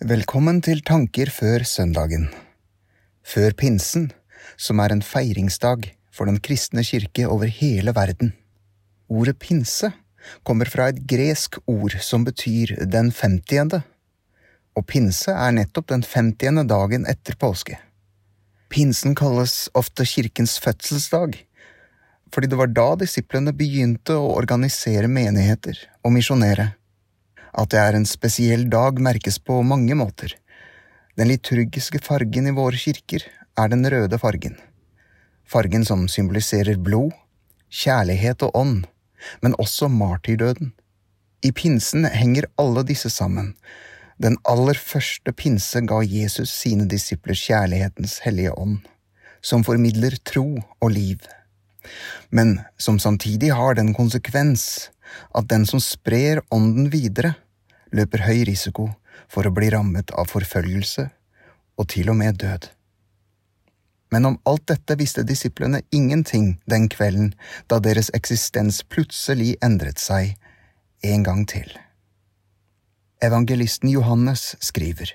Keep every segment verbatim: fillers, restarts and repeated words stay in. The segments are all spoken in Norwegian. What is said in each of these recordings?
Velkommen til Tanker før søndagen. Før pinsen, som er en feiringsdag for den kristne kirke over hele verden. Ordet pinse kommer fra et gresk ord som betyr den femtiende, og pinse er nettopp den femtiende dagen etter påske. Pinsen kalles ofte kirkens fødselsdag, fordi det var da disiplene begynte å organisere menigheter og misjonere. At det er en spesiell dag merkes på mange måter. Den liturgiske fargen i våre kirker er den røde fargen. Fargen som symboliserer blod, kjærlighet og ånd, men også martyrdøden. I pinsen henger alle disse sammen. Den aller første pinse ga Jesus sine disipler kjærlighetens hellige ånd, som formidler tro og liv. Men som samtidig har den konsekvens at den som sprer ånden videre, løper høy risiko for å bli rammet av forfølgelse og til og med død. Men om alt dette visste disiplene ingenting den kvelden da deres eksistens plutselig endret seg en gang til. Evangelisten Johannes skriver: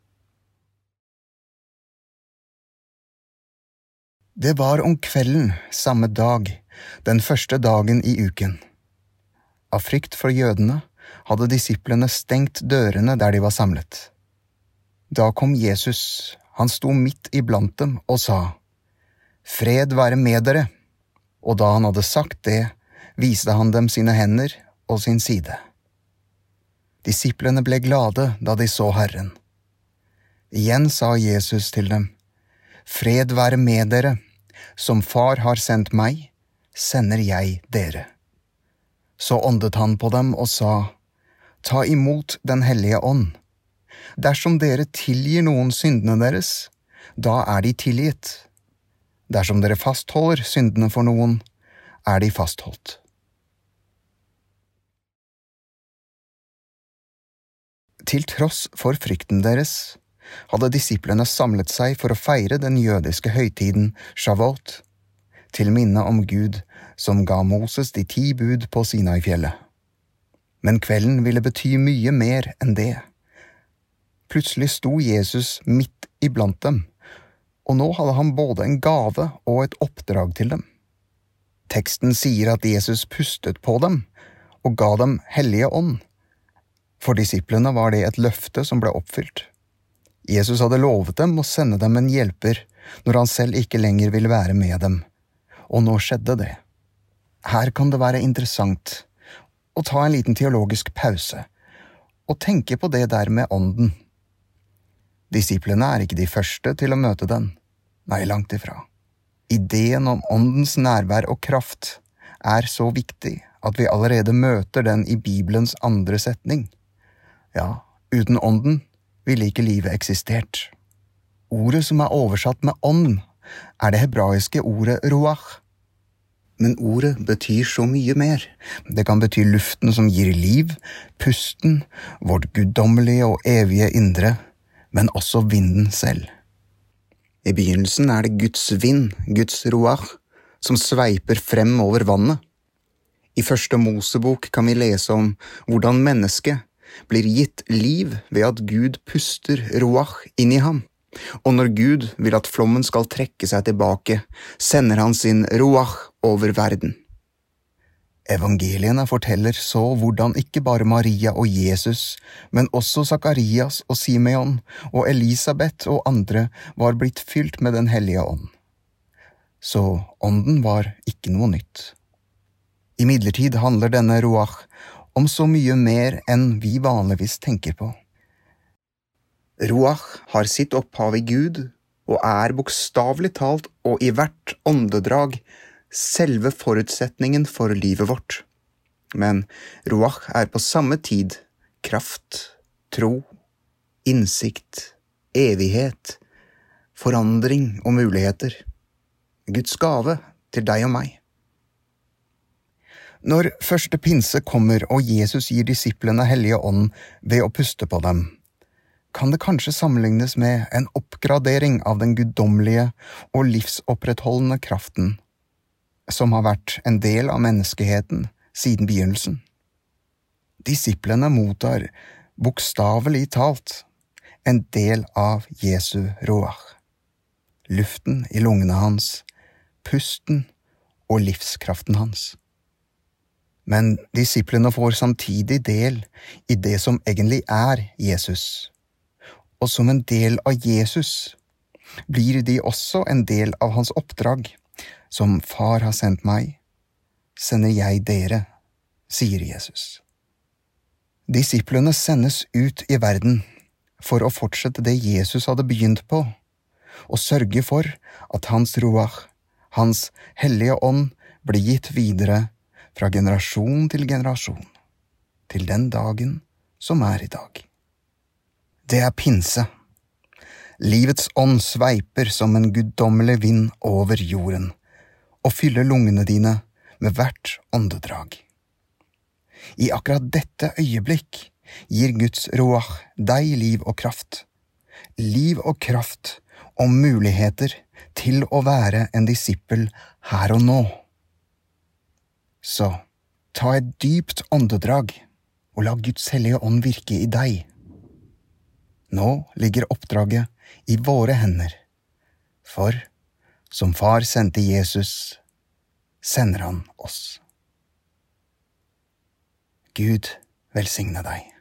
Det var om kvelden samme dag, den første dagen i uken. Av frykt for jødene hadde disiplene stengt dørene der de var samlet. Da kom Jesus, han sto midt iblant dem og sa: Fred være med dere. Og da han hadde sagt det, viste han dem sine hender og sin side. Disiplene ble glade da de så Herren. Igjen sa Jesus til dem: Fred være med dere. Som Far har sendt meg, sender jeg dere. Så åndet han på dem og sa: Ta imot den hellige ånd. Dersom dere tilgir noen syndene deres, da er de tilgitt. Dersom dere fastholder syndene for noen, er de fastholdt. Til tross for frykten deres, hadde disiplene samlet seg for å feire den jødiske høytiden Shavuot, til minne om Gud som ga Moses de ti bud på Sinai-fjellet. Men kvelden ville bety mye mer enn det. Plutselig sto Jesus midt iblant dem, og nå hadde han både en gave og et oppdrag til dem. Teksten sier at Jesus pustet på dem og ga dem hellige ånd. For disiplene var det et løfte som ble oppfylt. Jesus hadde lovet dem å sende dem en hjelper når han selv ikke lenger ville være med dem, og nå skjedde det. Her kan det være interessant å ta en liten teologisk pause og tenke på det der med ånden. Disiplene er ikke de første til å møte den, nei, langt ifra. Ideen om åndens nærvær og kraft er så viktig at vi allerede møter den i Bibelens andre setning. Ja, uten ånden ville ikke livet eksistert. Ordet som er oversatt med ånd er det hebraiske ordet ruach. Men ordet betyr så mye mer. Det kan bety luften som gir liv, pusten, vårt guddommelige og evige indre, men også vinden selv. I begynnelsen er det Guds vind, Guds ruach, som sveiper frem over vannet. I første Mosebok kan vi lese om hvordan mennesket blir gitt liv ved at Gud puster ruach inn i ham. Og når Gud vil at flommen skal trekke seg tilbake, sender han sin ruach over verden. Evangeliene forteller så hvordan ikke bare Maria og Jesus, men også Zakarias og Simeon og Elisabeth og andre var blitt fylt med den hellige ånd. Så ånden var ikke noe nytt. Imidlertid handler denne ruach om så mye mer enn vi vanligvis tenker på. Ruach har sitt opphav i Gud, og er bokstavelig talt og i hvert åndedrag selve forutsetningen for livet vårt. Men ruach er på samme tid kraft, tro, innsikt, evighet, forandring og muligheter. Guds gave til deg og meg. Når første pinse kommer og Jesus gir disiplene hellige ånd ved å puste på dem, kan det kanskje sammenlignes med en oppgradering av den guddommelige og livsopprettholdende kraften, som har vært en del av menneskeheten siden begynnelsen. Disiplene mottar, bokstavelig talt, en del av Jesu roach. Luften i lungene hans, pusten og livskraften hans. Men disiplene får samtidig del i det som egentlig er Jesus. Og som en del av Jesus blir de også en del av hans oppdrag. Som far har sendt meg, sender jeg dere, sier Jesus. Disiplene sendes ut i verden for å fortsette det Jesus hadde begynt på, og sørge for at hans roach, hans hellige ånd, blir gitt videre fra generasjon til generasjon, til den dagen som er i dag. Det er pinse. Livets ånd sveiper som en guddommelig vind over jorden, og fyller lungene dine med hvert åndedrag. I akkurat dette øyeblikk gir Guds roach deg liv og kraft, liv og kraft og muligheter til å være en disippel her og nå. Så ta et dypt åndedrag og la Guds hellige ånd virke i deg. Nå ligger oppdraget i våre hender, for som far sendte Jesus, sender han oss. Gud velsigne deg.